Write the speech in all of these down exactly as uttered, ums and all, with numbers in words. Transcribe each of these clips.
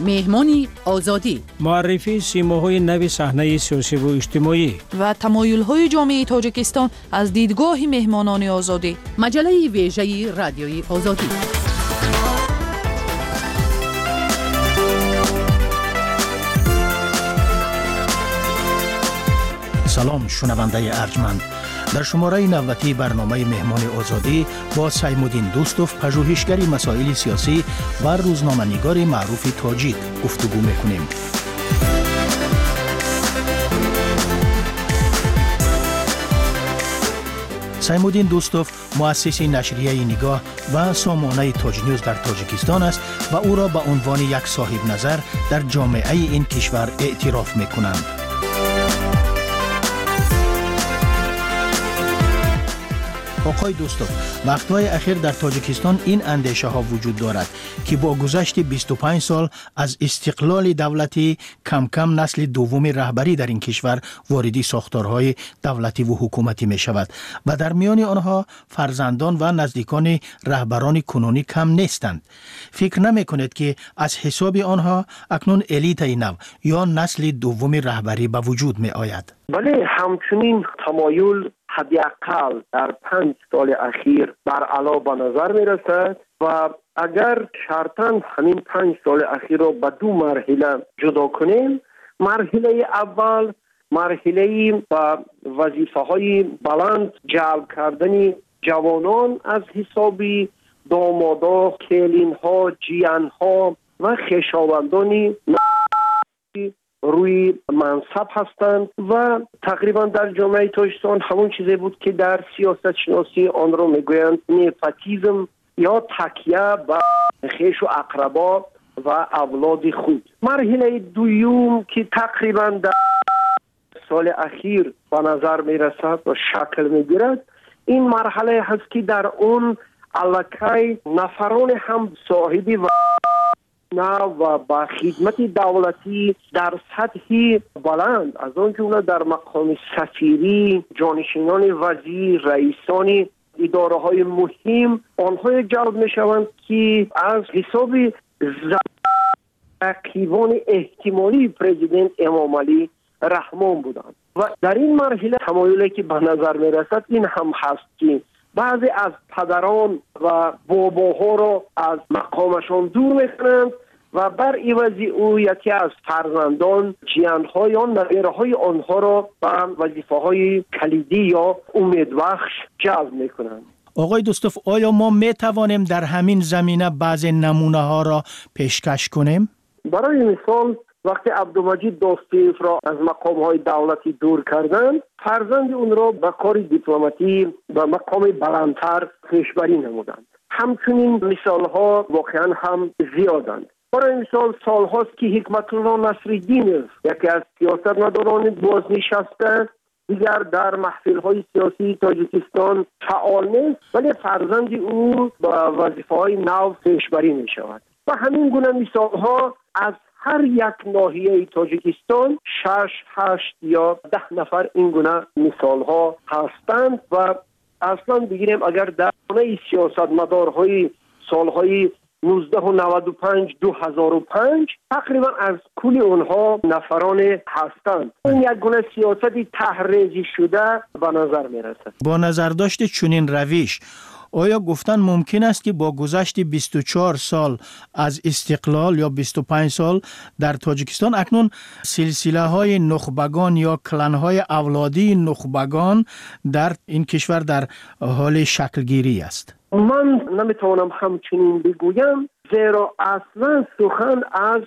مهمانی آزادی، معرفی سیماهای نوی صحنه سیاسی و اجتماعی و تمایل‌های جامعه تاجیکستان از دیدگاه مهمانان آزادی. مجله ویژه رادیوی آزادی. سلام شنونده ارجمند. در شماره نوبتی برنامه مهمان آزادی با سیمودین دوستوف، پژوهشگر مسائل سیاسی و روزنامه‌نگار معروف تاجیک گفتگو می‌کنیم. سیمودین دوستوف مؤسس نشریه نگاه و سامانه تاج نیوز در تاجیکستان است و او را به عنوان یک صاحب نظر در جامعه این کشور اعتراف می‌کنند. آقای دوستوف، وقتهای اخیر در تاجیکستان این اندیشه ها وجود دارد که با گذشت بیست و پنج سال از استقلال دولتی کم کم نسل دوم رهبری در این کشور واردی ساختارهای دولتی و حکومتی می شود و در میان آنها فرزندان و نزدیکان رهبران کنونی کم نیستند. فکر نمی کنید که از حساب آنها اکنون الیت نو یا نسل دوم رهبری به وجود می آید؟ بله، همچنین تمایل حداقل در پنج سال اخیر بر علا به نظر می رسد و اگر شرطاً همین پنج سال اخیر را به دو مرحله جدا کنیم، مرحله اول مرحله با وظیفه های بلند جلب کردن جوانان از حساب دامادا، کلین ها، جیان ها و خویشاوندان روی منصب هستند و تقریبا در جامعه تاجیکستان همون چیزی بود که در سیاست شناسی آن را میگویند نپوتیسم یا تکیه به خویش و اقربا و اولاد خود. مرحله دوم که تقریبا در سال اخیر به نظر میرسد و شکل میگیرد، این مرحله هست که در اون الکی نفران هم صاحبی و و با خدمت دولتی در سطح بلند از آن جمله در مقام سفیری، جانشینان وزیر، رئیسان اداره های مهم آنها جلب می شوند که از حساب رقیبان احتمالی پرزیدنت امام علی رحمان بودند و در این مرحله تمایلی که به نظر می رسد این هم هست که بعضی از پدران و باباها را از مقامشان دور میکنند و بر عوض او یکی از فرزندان جیانها یا نوه‌های آنها را به وظیفه های کلیدی یا امیدبخش جلب میکنند. آقای دوستوف، آیا ما می توانیم در همین زمینه بعضی نمونه ها را پیشکش کنیم؟ برای مثال وقتی عبدالمجید دوستیف را از مقام های دولتی دور کردند، فرزند اون را به کار دیپلماتی و مقام بلندتر پیشبری نمودند. همچنین مثال ها واقعا هم زیادند. برای مثال سال هاست که حکمت الله نصرالدین یکی از سیاستمداران بازنشسته دیگر در محفل های سیاسی تاجیکستان فعال نیست، ولی فرزند او به وظیفه های نو پیشبری می شود. و همین گونه مثال ها از هر یک ناحیه تاجیکستان شش، هشت یا ده نفر این گونه مثال ها هستند و اصلا بگیریم اگر در گونه سیاست مدارهای سالهای نوزده و نود و پنج دو هزار و پنج تقریبا از کل اونها نفران هستند. این یک گونه سیاستی تحریزی شده به نظر می رسد. با نظر داشت چنین روش، آیا گفتن ممکن است که با گذشت بیست و چهار سال از استقلال یا بیست و پنج سال در تاجیکستان اکنون سلسله های نخبگان یا کلان های اولادی نخبگان در این کشور در حال شکلگیری است؟ من نمیتوانم همچنین بگویم، زیرا اصلا سخن از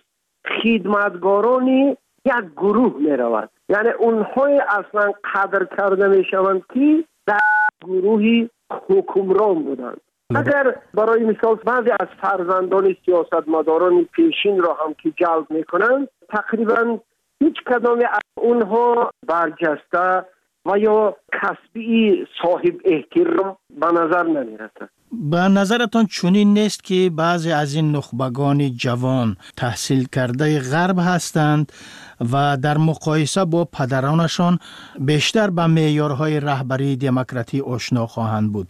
خدمتگاران یک گروه می رود. یعنی اونهای اصلا قدر کرده می شوند که در گروهی حکمران بودند. اگر برای مثال بعضی از فرزندان سیاستمداران پیشین را هم که جلب می کنند، تقریبا هیچ کدام از اونها برجسته و یا کسبی صاحب احترام به نظر نمی رسد. به نظرتان چنین نیست که بعضی از این نخبگان جوان تحصیل کرده غرب هستند و در مقایسه با پدرانشان بیشتر به معیارهای رهبری دموکراتی آشنا خواهند بود؟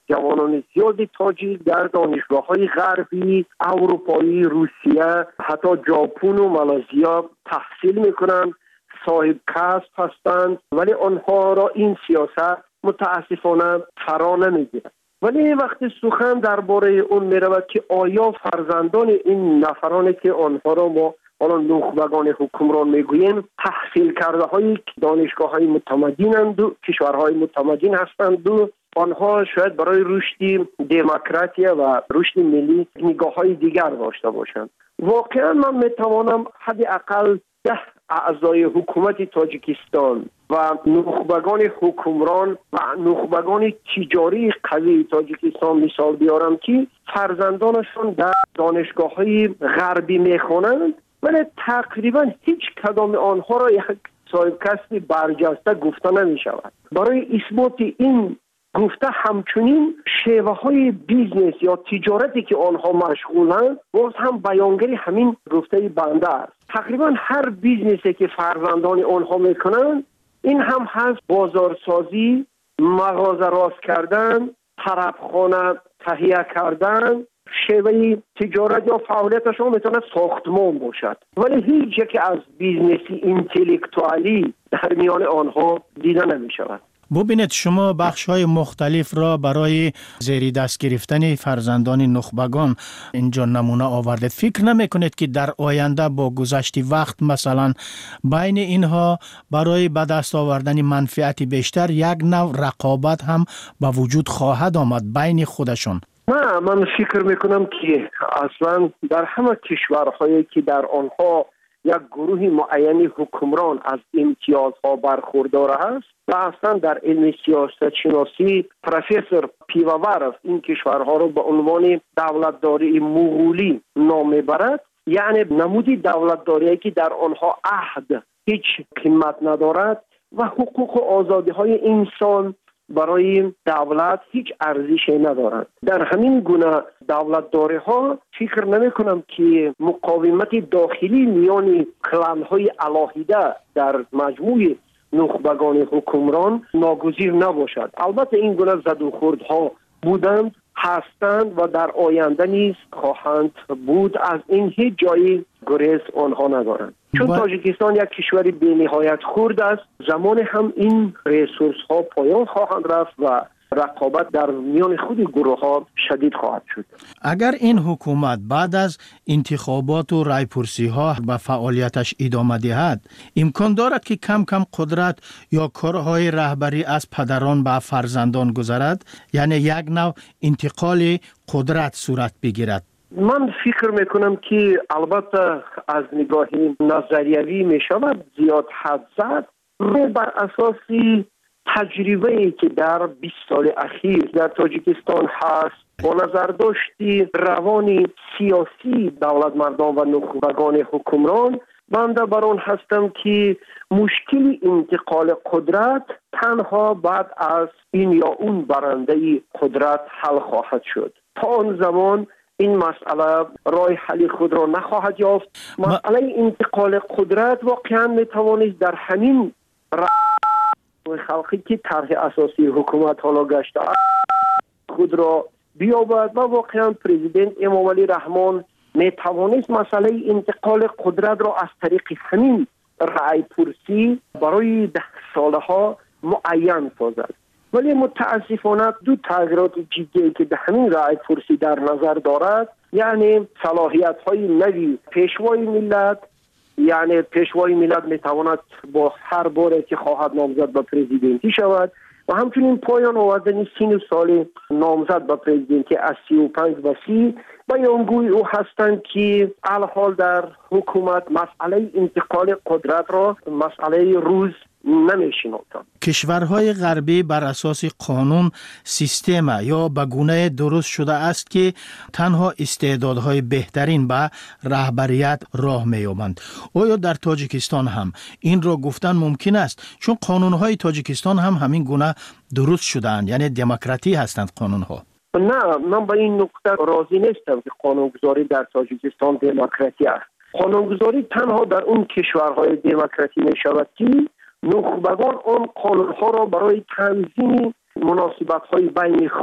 جوانان زیادی تاجیک در دانشگاه‌های غربی، اروپایی، روسیه، حتی ژاپن و مالزیا تحصیل میکنند، صاحب کسب هستند، ولی آنها را این سیاست متاسفانه فرا نمیگیرد. ولی وقتی سخن درباره اون میرود که آیا فرزندان این نفرانی که آنها را ما حالا نخبگان حکمران میگوییم تحصیل کرده های دانشگاه های متمدنند و کشورهای متمدن هستند و آنها شاید برای رشد دموکراسی و رشد ملی نگاه های دیگر داشته باشند، واقعا من میتوانم حداقل ده اعضای حکومت تاجیکستان و نخبگان حکمران و نخبگان تجاری قوی تاجیکستان مثال بیارم که فرزندانشون در دانشگاه‌های غربی میخوانند، ولی تقریبا هیچ کدام آنها را یک صاحب کسب برجسته گفته نمی شود. برای اثبات این گفته همچنین شیوه های بیزنس یا تجارتی که آنها مشغولند باز هم بیانگری همین گفته بنده است. تقریبا هر بیزنسی که فرزندان آنها میکنند این هم هست بازارسازی، مغازه راست کردن، طربخانه تهیه کردن، شیوه تجارت یا فعالیتشون میتونه ساختمان باشد، ولی هیچ یک از بیزنسی انتلکتوالی در میان آنها دیده نمی شود. ببینید شما بخش‌های مختلف را برای زیر دست گرفتن فرزندان نخبگان اینجا نمونه آوردید. فکر نمی‌کنید که در آینده با گذشت وقت مثلا بین اینها برای به دست آوردن منفعت بیشتر یک نوع رقابت هم به وجود خواهد آمد بین خودشون؟ نه، من فکر میکنم که اصلا در همه کشورهایی که در آنها یک گروه معینی حکمران از امتیازها برخوردار است و اصلا در علم سیاست شناسی پروفسور پیوورف این کشورها را به عنوان دولتداری مغولی نام میبرد، یعنی نمودی دولتداری که در آنها عهد هیچ قیمت ندارد و حقوق و آزادی های انسان برای دولت هیچ ارزشی ندارند. در همین گونه دولتداری ها فکر نمی کنم که مقاومت داخلی میان کلان های علاهیده در مجموع نخبگان حکمران ناگزیر نباشد. البته این گونه زد و خوردها بودند، هستند و در آینده نیز خواهند بود. از این هیچ جایی گریز آنها ندارند، چون با... تاجیکستان یک کشور بی نهایت خرد است. زمان هم این ریسورس ها پایان خواهند رفت و رقابت در میان خود گروه ها شدید خواهد شد. اگر این حکومت بعد از انتخابات و رایپرسی ها به فعالیتش ادامه دهد، امکان دارد که کم کم قدرت یا کارهای رهبری از پدران به فرزندان گذرد، یعنی یک نوع انتقال قدرت صورت بگیرد. من فکر میکنم که البته از نگاه نظریوی می شود زیاد حد زد، بر اساسی تجربه ای که در بیست سال اخیر در تاجیکستان هست با نظر داشتی روان سیاسی دولت مردان و نخبگان حکمران، بنده بر آن هستم که مشکل انتقال قدرت تنها بعد از این یا اون برنده قدرت حل خواهد شد. تا آن زمان این مسئله راه حل خود را نخواهد یافت. مسئله انتقال قدرت واقعا میتوانست در همین خلقی که طرح اساسی حکومت حالا گشته خود را بیابد و واقعا پرزیدنت امام علی رحمان می توانست مسئله انتقال قدرت را از طریق همین رأی پرسی برای ده ساله ها معین سازد. ولی متاسفانه دو تغییرات جدی که به همین رأی پرسی در نظر دارد، یعنی صلاحیت های نوی پیشوای ملت، یعنی پیشوای ملت میتواند با هر باره که خواهد نامزد به پرزیدنتی شود و همچنین پایان آوردن سن سال نامزد به پرزیدنتی از سی و پنج و سی بیانگوی او هستند که الحال در حکومت مسئله انتقال قدرت را مسئله روز نمیشناسند. کشورهای غربی بر اساس قانون سیستم یا به گونه درست شده است که تنها استعدادهای بهترین به رهبریت راه می‌یابند. آیا در تاجیکستان هم این را گفتن ممکن است؟ چون قانونهای تاجیکستان هم همین گونه درست شده‌اند، یعنی دموکراتی هستند قانونها. نه، من به این نکته راضی نیستم که قانونگذاری در تاجیکستان دموکراتی است. قانونگذاری تنها در اون کشورهای دموکراتی می شود که نخبگان آن قانونها را برای تنظیم مناسبت‌های بین خود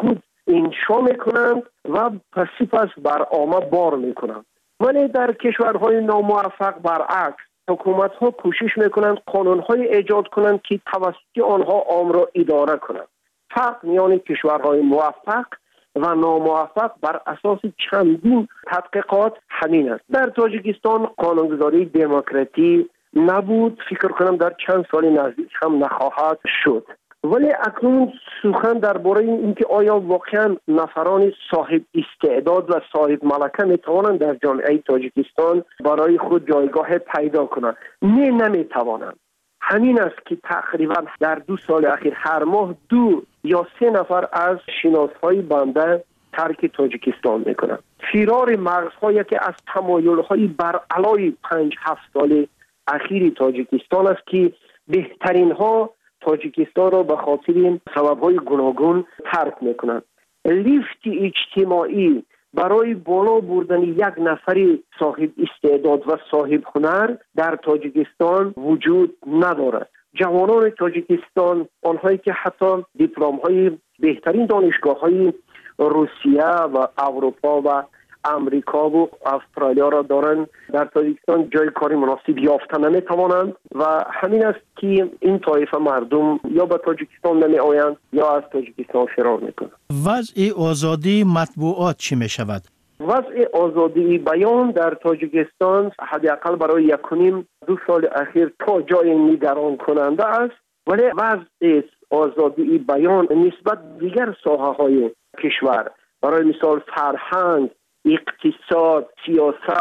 انشا میکنند و پسی پس بر عامه بار میکنند. ولی در کشورهای ناموفق برعکس حکومت ها کوشش میکنند قانون های ایجاد کنند که توسط آنها عام را اداره کنند. فرق میان کشورهای موفق و ناموفق بر اساس چندین تحقیقات همین است. در تاجیکستان قانونگذاری دموکراتی نبود، فکر کنم در چند سال نزدیک هم نخواهد شد. ولی اکنون سخن درباره اینکه آیا واقعا نفران صاحب استعداد و صاحب ملکه میتوانند در جامعه تاجیکستان برای خود جایگاه پیدا کنند؟ نه، نمیتوانند. همین است که تقریبا در دو سال اخیر هر ماه دو یا سه نفر از شناسهای بنده ترک تاجیکستان میکنند. فرار مغزهایی که از تمایلهای بر علای پنج هفت سال اخیر تاجیکستان است که بهترین ها تاجیکستان را به خاطر این سبب‌های گوناگون ترک میکنند. لیفت اجتماعی برای بالا بردن یک نفر صاحب استعداد و صاحب هنر در تاجیکستان وجود ندارد. جوانان تاجیکستان، آنهایی که حتی دیپلم‌های بهترین دانشگاه‌های روسیه و اروپا و امریکا و استرالیا را دارند، در تاجیکستان جای کاری مناسب یافته نمیتوانند و همین است که این طایفه مردم یا به تاجیکستان نمی آیند یا از تاجیکستان فرار میکنند. وضع آزادی مطبوعات چی می شود؟ وضع آزادی بیان در تاجیکستان حداقل برای یکونیم دو سال اخیر تا جای نگران کننده است، ولی وضع آزادی بیان نسبت دیگر ساحه های کشور، برای مثال فرهنگ، اقتصاد، سیاست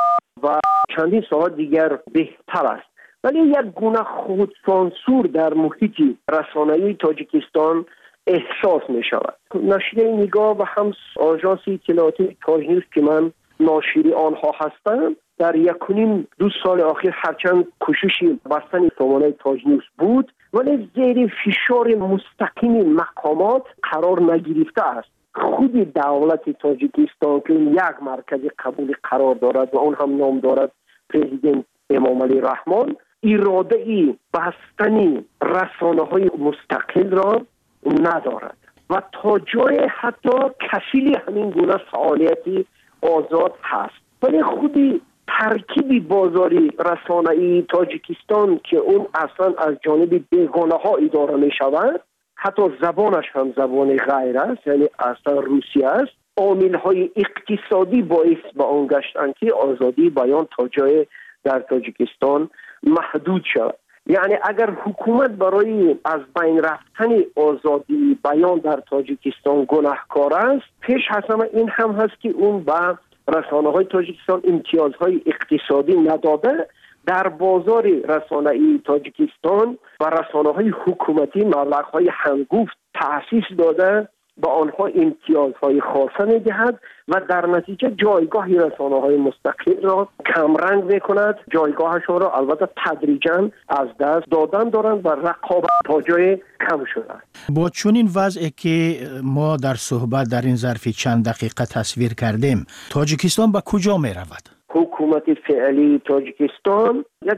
و چندین ساحه دیگر بهتر است. ولی یک گونه خودسانسور در محیط رسانه‌ای تاجیکستان احساس می شود. نشریه نگاه و هم آژانس اطلاعاتی تاج نیوز که من ناشری آنها هستم، در یکونیم دو سال اخیر هرچند کوششی بستن سامانه تاج نیوز بود، ولی زیر فشار مستقیم مقامات قرار نگرفته است. خود دولت تاجیکستان که یک مرکز قبول قرار دارد و اون هم نام دارد پرزیدنت امام علی رحمان، اراده ای بستنی رسانه های مستقل را ندارد و تا جای حتی کفیل همین گونه فعالیتی آزاد هست. ولی خودی ترکیب بازاری رسانه‌ای تاجیکستان که اون اصلا از جانب بیگانه ها اداره می شود، حتی زبانش هم زبان غیر است، یعنی اصلا روسی است، عامل های اقتصادی باعث به آن گشتند که آزادی بیان تا جای در تاجیکستان محدود شود. یعنی اگر حکومت برای از بین رفتن آزادی بیان در تاجیکستان گناهکار است، پیش حسم این هم هست که اون به رسانه‌های تاجیکستان امتیازهای اقتصادی نداده، در بازار رسانه‌ای تاجیکستان و رسانه‌های حکومتی مبلغ‌های هنگفت تأسیس داده، به آنها امتیازهای خاصه می‌دهد و در نتیجه جایگاه رسانه‌های مستقل را کمرنگ می‌کند، جایگاهشان را البته تدریجاً از دست دادن دارند و رقابت تا جای کم شده. با چنین وضعی که ما در صحبت در این ظرف چند دقیقه تصویر کردیم، تاجیکستان به کجا می‌رود؟ حکومت فعلی تاجیکستان یک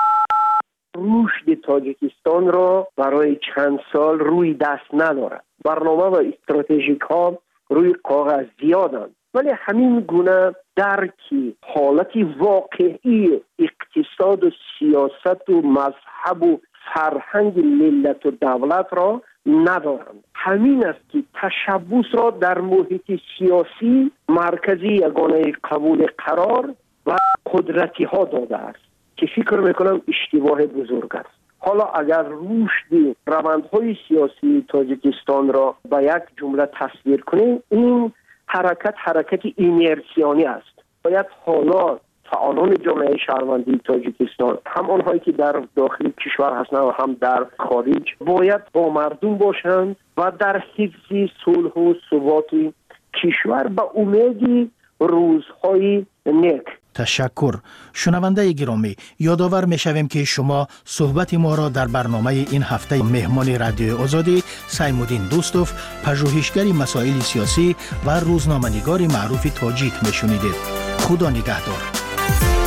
رشد تاجیکستان را برای چند سال روی دست ندارد. برنامه و استراتژیک ها روی کاغذ زیادند، ولی همین گونه درکی حالت واقعی اقتصاد و سیاست و مذهب و فرهنگ ملت و دولت را ندارند. همین است که تشبث را در محیط سیاسی مرکزی یگانه قبول قرار و قدرتی ها داده است که فکر میکنم اشتباه بزرگ است. حالا اگر رشد روندهای سیاسی تاجیکستان را به یک جمله تصویر کنیم، این حرکت حرکت اینرسیانی است. باید حالا فعالان جامعه شهروندی تاجیکستان، هم آنهایی که در داخل کشور هستند و هم در خارج، باید با مردم باشند و در حفظ صلح و ثبات کشور به امید روزهای نیک. تشکر. شنونده گرامی، یادآور می‌شویم که شما صحبت ما را در برنامه این هفته مهمان رادیو آزادی سیمودین دوستوف، پژوهشگر مسائل سیاسی و روزنامه‌نگار معروف تاجیک میشنیدید. خدا نگهدار.